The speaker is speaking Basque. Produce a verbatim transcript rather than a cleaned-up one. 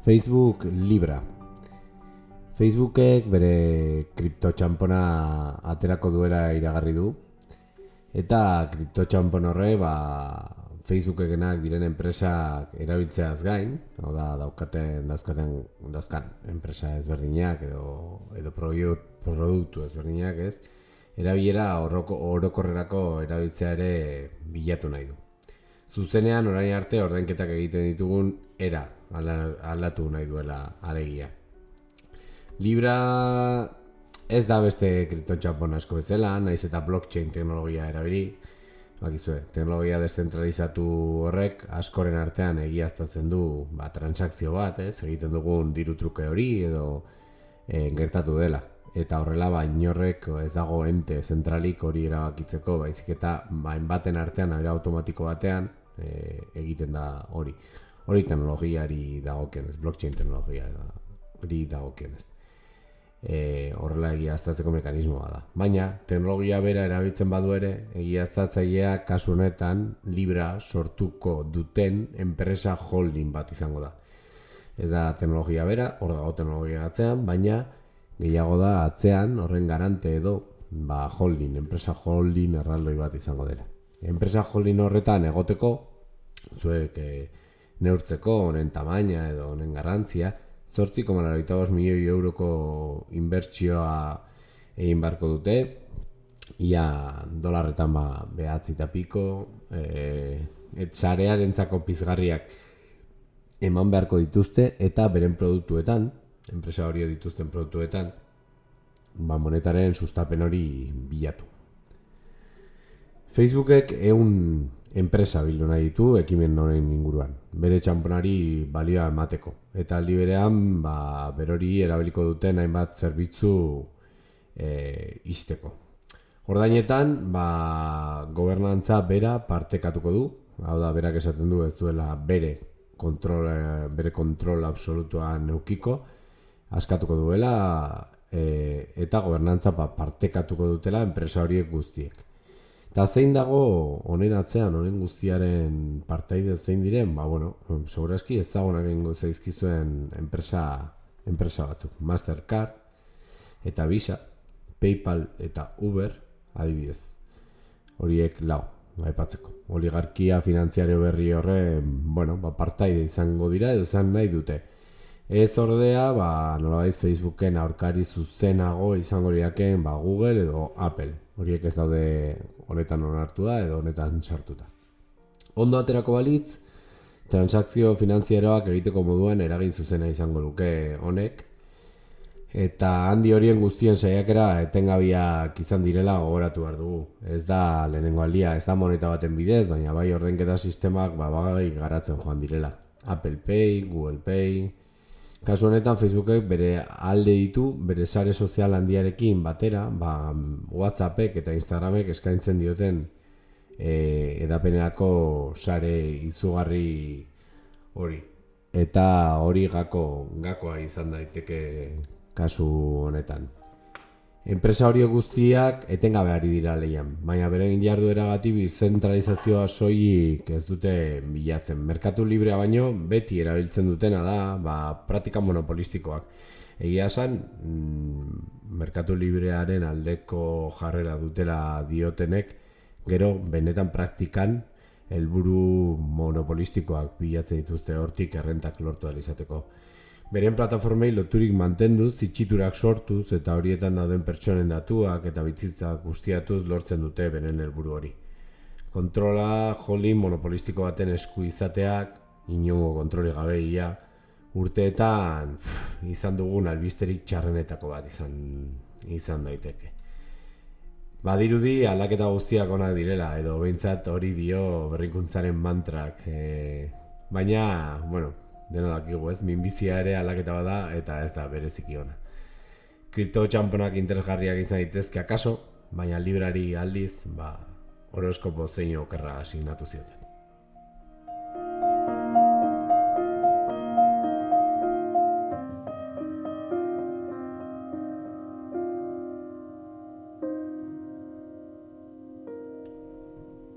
Facebook Libra. Facebookek bere kriptotxanpona aterako duela iragarri du. Eta kriptotxanpon horre, ba, Facebookekenak diren enpresak erabiltzeaz gain, hau da, daukaten, dauzkaten, dauzkan enpresa ezberdinak edo, edo produktu ezberdinak ez, erabilera oroko, orokorrerako erabiltzea ere bilatu nahi du. Zuzenean orain arte ordainketak egiten ditugun era aldatu nahi duela alegia. Libra ez da beste kriptotxanpon asko bezala, naiz eta blockchain teknologia erabili. Bakizue, teknologia deszentralizatu horrek askoren artean egiaztatzen du ba, transakzio bat, ez? Egiten dugun diru truke hori edo e, gertatu dela. Eta horrela ba, inorrek ez dago ente zentralik hori erabakitzeko, baizik eta ba, baten artean, era automatiko batean e, egiten da hori. Hori teknologiari dagokionez, blockchain teknologia hori dagokionez. E, horrela egiaztatzeko mekanismoa da. Baina, teknologia bera erabiltzen badu ere, egiaztatzailea kasu honetan Libra sortuko duten enpresa holding bat izango da. Ez da teknologia bera, hor dago teknologia atzean, baina gehiago da atzean horren garante edo ba, holding, enpresa holding erraldoi bat izango dela. Enpresa holding horretan egoteko, zuek e, neurtzeko honen tamaina edo honen garrantzia, zortzi koma laurogeita bost milioi euroko inbertsioa egin beharko dute, ia dolarretan ba, behatzi eta piko, e, etxarearentzako pizgarriak eman beharko dituzte, eta beren produktuetan, enpresa hori dituzten produktuetan, ba, monetaren sustapen hori bilatu. Facebookek ehun enpresa bildu nahi ditu ekimen honen inguruan, bere txanponari balioa emateko. Eta aldi berean, ba, berori erabiliko duten hainbat zerbitzu e, izteko. Ordainetan, ba, gobernantza bera partekatuko du, hau da, berak esaten du ez duela bere kontrol, bere kontrol absolutuan neukiko, askatuko duela e, eta gobernantza ba, partekatuko dutela enpresa horiek guztiek. Eta zein dago honen atzean, honen guztiaren partaide zein diren, ba, bueno, segurazki ezagunak egingo zaizkizuen enpresa, enpresa batzuk. Mastercard eta Visa, PayPal eta Uber adibidez. Horiek lau, aipatzeko. Oligarkia finantziario berri horre, bueno, ba, partaide izango dira edo izan nahi dute. Ez ordea, ba, nolabait Facebooken aurkari zuzenago izango lirakeen ba, Google edo Apple. Horiek ez daude honetan onartua edo honetan sartuta. Ondo aterako balitz, transakzio finantzieroak egiteko moduan eragin zuzena izango luke honek, eta handi horien guztien saiakera etengabiak izan direla gogoratu behar dugu. Ez da lehenengo aldia, ez da moneta baten bidez, baina bai ordainketa sistemak ba, bai garatzen joan direla. Apple Pay, Google Pay. Kasu honetan Facebookek bere alde ditu, bere sare sozial handiarekin batera, ba, WhatsAppek eta Instagramek eskaintzen dioten e, edapenerako sare izugarri hori. Eta hori gako, gakoa izan daiteke kasu honetan. Enpresa horiek guztiak etengabe ari dira lehian, baina beren jardueragatik zentralizazioa soilik ez dute bilatzen. Merkatu librea baino beti erabiltzen dutena da, ba, praktika monopolistikoak. Egia esan, mm, merkatu librearen aldeko jarrera dutela diotenek, gero benetan praktikan helburu monopolistikoak bilatzen dituzte hortik errentak lortu ahal izateko. Beren plataformei loturik mantenduz, itxiturak sortuz eta horietan dauden pertsonen datuak eta bizitzak guztiatuz lortzen dute beren helburu hori. Kontrola holding monopolistiko baten esku izateak, inongo kontroli gabe ia, urteetan pff, izan dugun albisterik txarrenetako bat izan, izan daiteke. Badirudi aldaketa guztiak onak direla, edo behintzat hori dio berrikuntzaren mantrak, e, baina, bueno, deno dakigu ez, minbizia ere aldaketa bada eta ez da bereziki ona. Kripto txamponak interesgarriak izan daitezke akaso, baina librari aldiz, ba, horoskopo zein okerra asignatu zioten.